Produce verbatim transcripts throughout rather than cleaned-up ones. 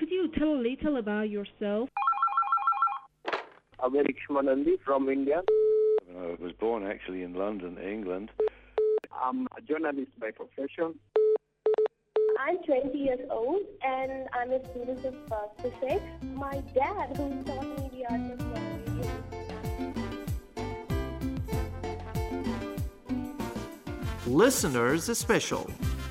could you tell a little about yourself? Amerik Shmanandi from India. I was born actually in London, England. I'm a journalist by profession. I'm twenty years old and I'm a student of uh, physics. My dad, who taught me the art of radio. Listeners Special.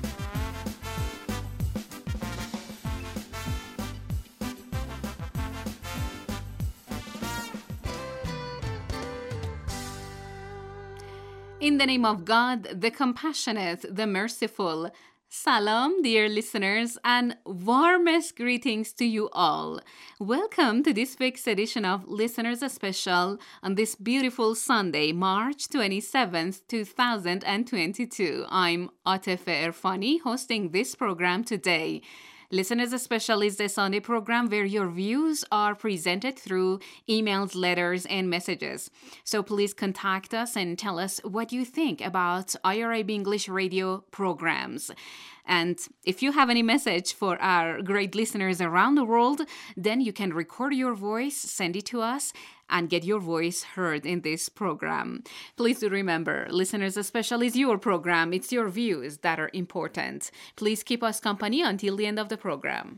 In the name of God, the compassionate, the merciful. Salam, dear listeners, and warmest greetings to you all. Welcome to this week's edition of Listeners Special on this beautiful Sunday, March twenty-seventh, twenty twenty-two. I'm Atefe Erfani, hosting this program today. Listeners Special is the Sunday program where your views are presented through emails, letters, and messages. So please contact us and tell us what you think about I R I B English radio programs. And if you have any message for our great listeners around the world, then you can record your voice, send it to us, and get your voice heard in this program. Please do remember, Listeners Special is your program. It's your views that are important. Please keep us company until the end of the program.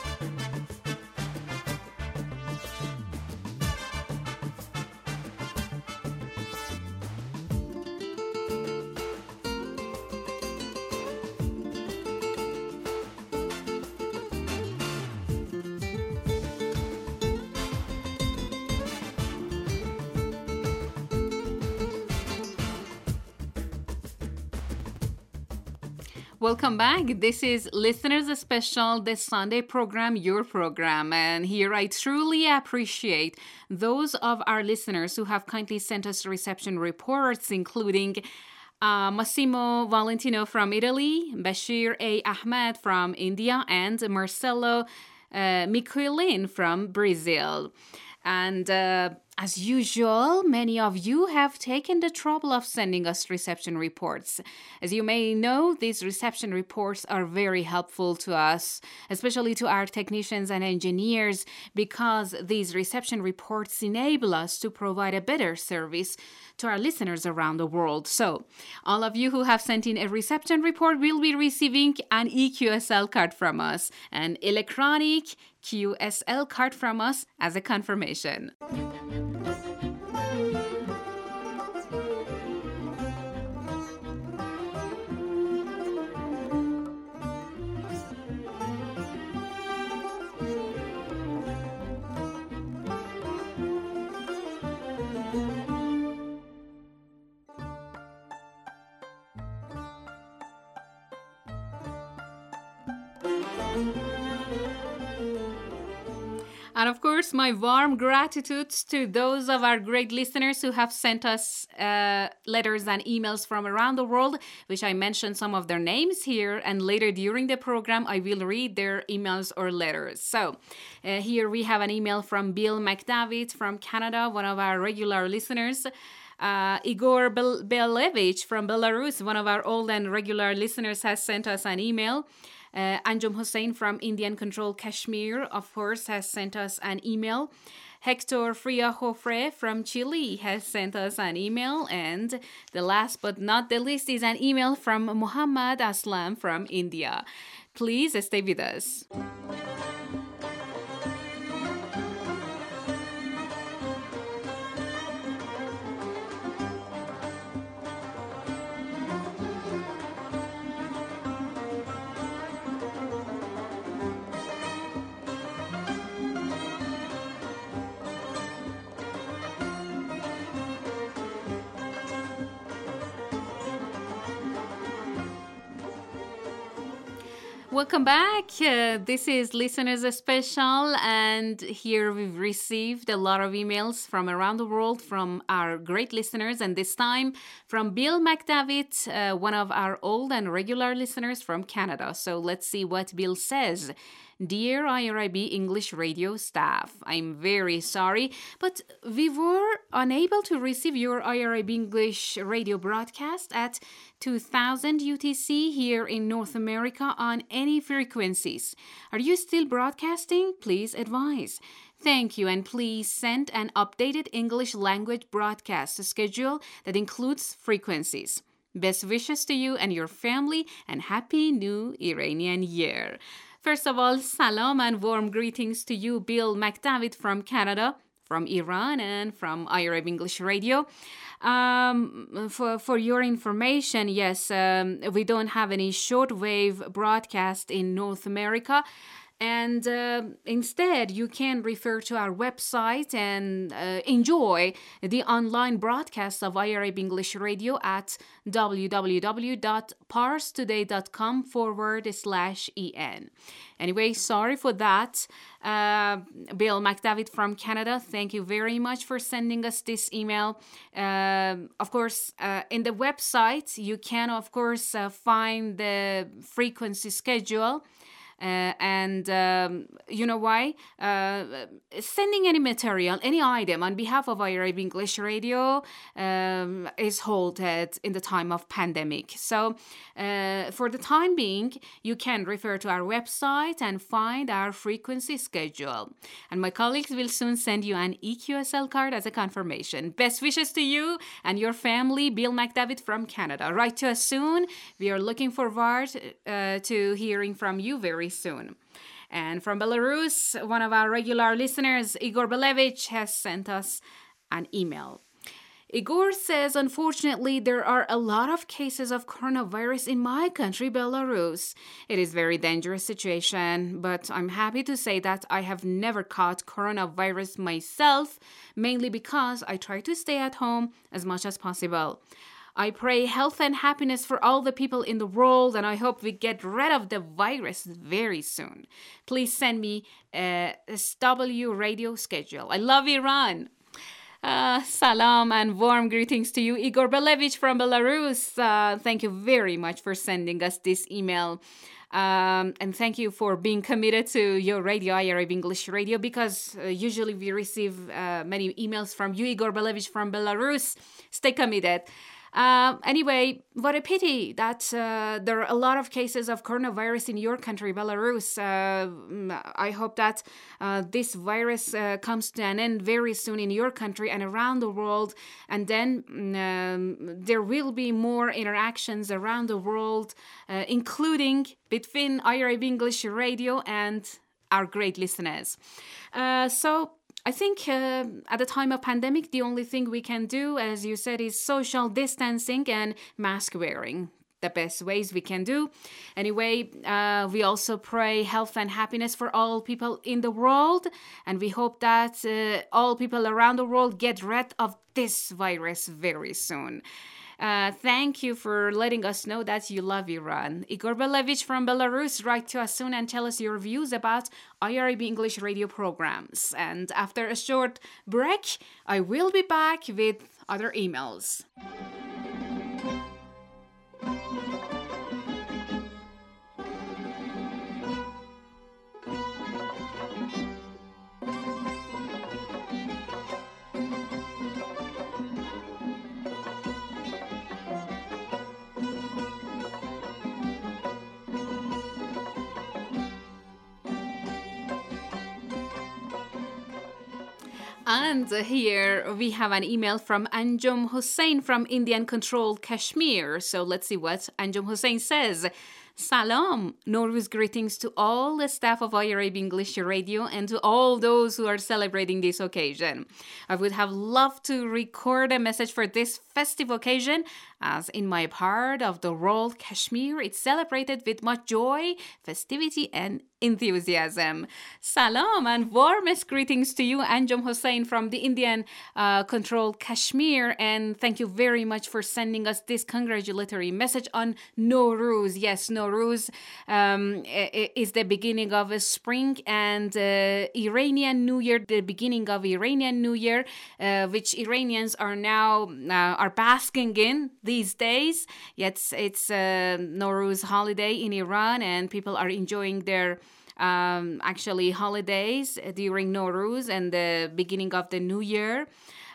Welcome back. This is Listeners Special, the Sunday program, your program. And here I truly appreciate those of our listeners who have kindly sent us reception reports, including uh, Massimo Valentino from Italy, Bashir A. Ahmed from India, and Marcelo uh, Miquelin from Brazil. And uh, as usual, many of you have taken the trouble of sending us reception reports. As you may know, these reception reports are very helpful to us, especially to our technicians and engineers, because these reception reports enable us to provide a better service to our listeners around the world. So, all of you who have sent in a reception report will be receiving an E Q S L card from us, an electronic Q S L card from us as a confirmation. And of course, my warm gratitude to those of our great listeners who have sent us uh, letters and emails from around the world, which I mentioned some of their names here. And later during the program, I will read their emails or letters. So uh, here we have an email from Bill McDavid from Canada, one of our regular listeners. Uh, Igor Bel- Belevich from Belarus, one of our old and regular listeners, has sent us an email. Uh, Anjum Hussain from Indian Control Kashmir, of course, has sent us an email. Hector Fria Jofre from Chile has sent us an email. And the last but not the least is an email from Muhammad Aslam from India. Please stay with us. Welcome back. Uh, this is Listeners Special, and here we've received a lot of emails from around the world from our great listeners, and this time from Bill McDavid, uh, one of our old and regular listeners from Canada. So let's see what Bill says. Dear I R I B English radio staff, I'm very sorry, but we were unable to receive your I R A B English radio broadcast at two thousand U T C here in North America on any frequencies, are you still broadcasting? Please advise. Thank you, and please send an updated English language broadcast schedule that includes frequencies. Best wishes to you and your family, and Happy New Iranian Year. First of all, salam and warm greetings to you, Bill McDavid from Canada, from Iran, and from I R A B English Radio. Um, for, for your information, yes, um, we don't have any shortwave broadcast in North America. And uh, instead, you can refer to our website and uh, enjoy the online broadcast of I R A B English Radio at www.parstoday.com forward slash en. Anyway, sorry for that. Uh, Bill McDavid from Canada, thank you very much for sending us this email. Uh, of course, uh, in the website, you can, of course, uh, find the frequency schedule. Uh, and um, you know why? Uh, sending any material, any item on behalf of I R A B English Radio um, is halted in the time of pandemic. So uh, for the time being, you can refer to our website and find our frequency schedule. And my colleagues will soon send you an E Q S L card as a confirmation. Best wishes to you and your family, Bill McDavid from Canada. Write to us soon. We are looking forward uh, to hearing from you very soon. And from Belarus, one of our regular listeners, Igor Belevich, has sent us an email. Igor says, unfortunately, there are a lot of cases of coronavirus in my country, Belarus. It is a very dangerous situation, but I'm happy to say that I have never caught coronavirus myself, mainly because I try to stay at home as much as possible. I pray health and happiness for all the people in the world, and I hope we get rid of the virus very soon. Please send me a S W radio schedule. I love Iran. Uh, salam and warm greetings to you, Igor Belevich from Belarus. Uh, thank you very much for sending us this email. Um, and thank you for being committed to your radio, I R A B English Radio, because uh, usually we receive uh, many emails from you, Igor Belevich from Belarus. Stay committed. Uh, anyway, what a pity that uh, there are a lot of cases of coronavirus in your country, Belarus. Uh, I hope that uh, this virus uh, comes to an end very soon in your country and around the world. And then um, there will be more interactions around the world, uh, including between I R A B English Radio and our great listeners. Uh, so... I think uh, at the time of pandemic, the only thing we can do, as you said, is social distancing and mask wearing. The best ways we can do. Anyway, uh, we also pray health and happiness for all people in the world. And we hope that uh, all people around the world get rid of this virus very soon. Uh, thank you for letting us know that you love Iran. Igor Belevich from Belarus, write to us soon and tell us your views about I R A B English radio programs. And after a short break, I will be back with other emails. And here we have an email from Anjum Hussain from Indian controlled Kashmir. So let's see what Anjum Hussain says. Salam, Nowruz greetings to all the staff of I R A B English Radio and to all those who are celebrating this occasion. I would have loved to record a message for this festive occasion, as in my part of the world, Kashmir, it's celebrated with much joy, festivity, and enthusiasm. Salam and warmest greetings to you, Anjum Hussain from the Indian uh, controlled Kashmir, and thank you very much for sending us this congratulatory message on Nowruz. Yes, Nowruz um, is the beginning of a spring, and uh, Iranian New Year, the beginning of Iranian New Year, uh, which Iranians are now uh, are basking in these days. Yes, it's uh, Nowruz holiday in Iran, and people are enjoying their um, actually holidays during Nowruz and the beginning of the New Year.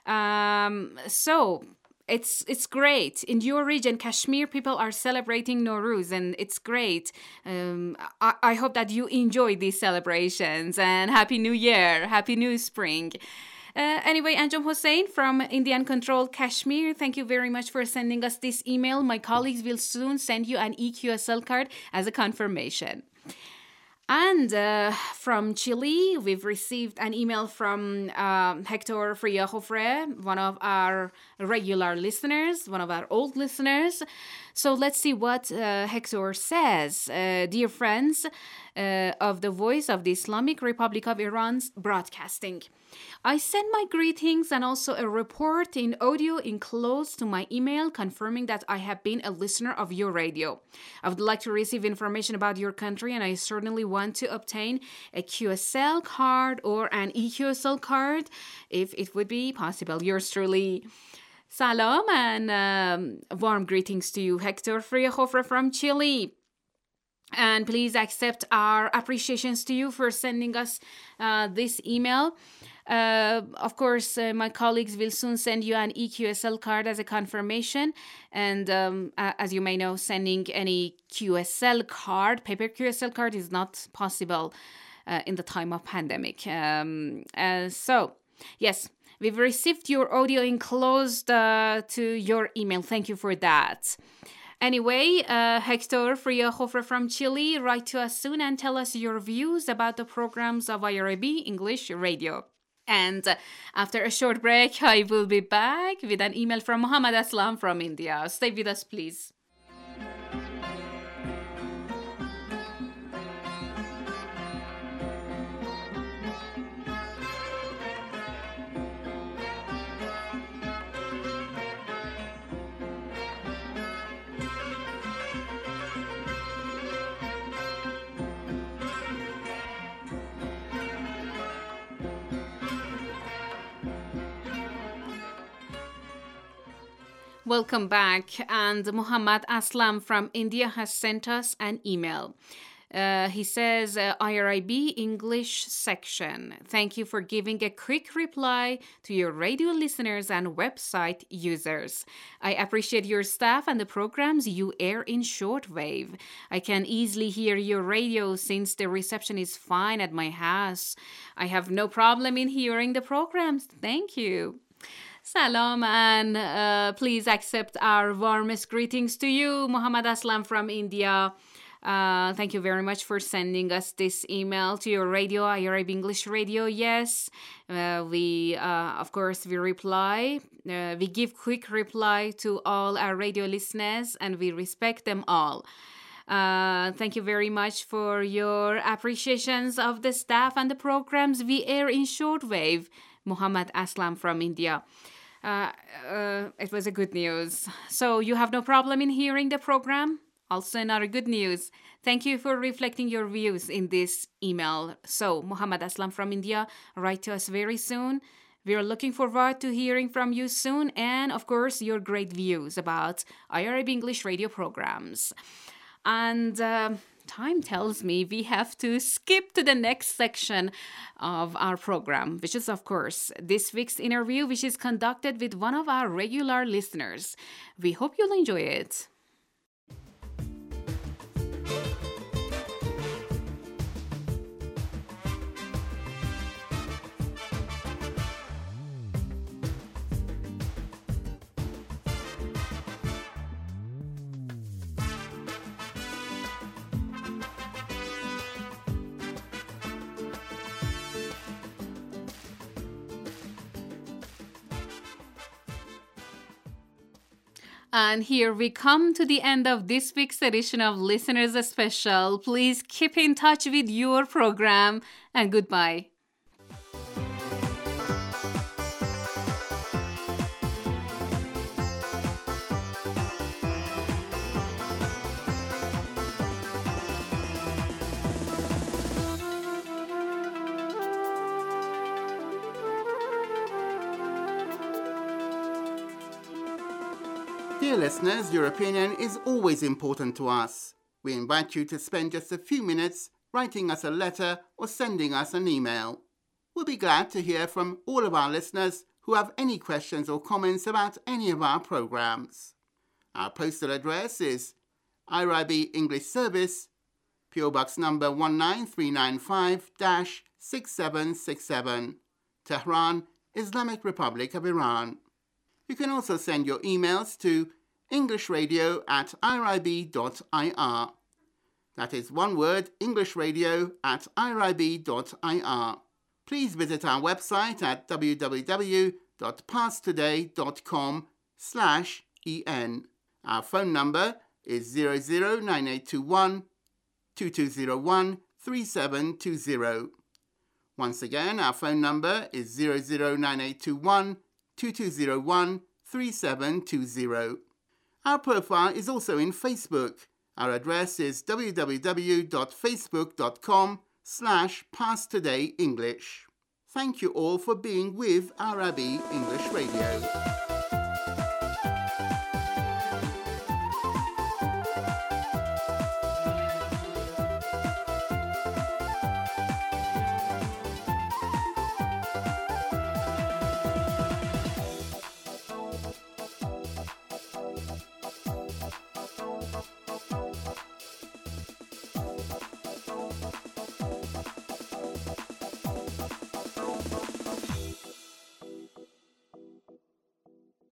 Um, so it's it's great. In your region, Kashmir, people are celebrating Nowruz, and it's great. Um, I, I hope that you enjoy these celebrations, and Happy New Year, Happy New Spring. Uh, anyway, Anjum Hussain from Indian Controlled Kashmir, thank you very much for sending us this email. My colleagues will soon send you an E Q S L card as a confirmation. And uh, from Chile, we've received an email from uh, Hector Friajofre, one of our regular listeners, one of our old listeners. So let's see what uh, Hector says. Uh, Dear friends uh, of the Voice of the Islamic Republic of Iran's broadcasting, I send my greetings and also a report in audio enclosed to my email confirming that I have been a listener of your radio. I would like to receive information about your country, and I certainly want to obtain a Q S L card or an E Q S L card if it would be possible. Yours truly. Salam and um, warm greetings to you, Hector Friajofre from Chile. And please accept our appreciations to you for sending us uh, this email. Uh, of course, uh, my colleagues will soon send you an E Q S L card as a confirmation. And um, uh, as you may know, sending any Q S L card, paper Q S L card, is not possible uh, in the time of pandemic. Um, uh, so, yes, we've received your audio enclosed uh, to your email. Thank you for that. Anyway, uh, Hector Friajofre from Chile, write to us soon and tell us your views about the programs of I R I B English Radio. And uh, after a short break, I will be back with an email from Muhammad Aslam from India. Stay with us, please. Welcome back. And Muhammad Aslam from India has sent us an email. Uh, he says, uh, I R I B English section. Thank you for giving a quick reply to your radio listeners and website users. I appreciate your staff and the programs you air in shortwave. I can easily hear your radio since the reception is fine at my house. I have no problem in hearing the programs. Thank you. Salam, and uh, please accept our warmest greetings to you, Muhammad Aslam from India. Uh, thank you very much for sending us this email to your radio, I R I B English Radio. Yes, uh, we, uh, of course, we reply. Uh, we give quick reply to all our radio listeners, and we respect them all. Uh, thank you very much for your appreciations of the staff and the programs we air in shortwave, Muhammad Aslam from India. Uh, uh, it was a good news. So you have no problem in hearing the program? Also another good news. Thank you for reflecting your views in this email. So Muhammad Aslam from India, write to us very soon. We are looking forward to hearing from you soon, and of course your great views about I R I B English radio programs. And uh, time tells me we have to skip to the next section of our program, which is, of course, this week's interview, which is conducted with one of our regular listeners. We hope you'll enjoy it. And here we come to the end of this week's edition of Listeners Special. Please keep in touch with your program, and goodbye. Dear listeners, your opinion is always important to us. We invite you to spend just a few minutes writing us a letter or sending us an email. We'll be glad to hear from all of our listeners who have any questions or comments about any of our programs. Our postal address is I R I B English Service, P O Box number one nine three nine five, six seven six seven, Tehran, Islamic Republic of Iran. You can also send your emails to englishradio at irib dot I R. That is one word, englishradio at irib dot I R. Please visit our website at w w w dot pasttoday dot com slash en. Our phone number is zero zero nine eight two one, two two zero one, three seven two zero. Once again, our phone number is zero zero nine eight two one, two two zero one, three seven two zero. Our profile is also in Facebook. Our address is w w w dot facebook dot com slash pasttodayenglish. Thank you all for being with I R I B English Radio.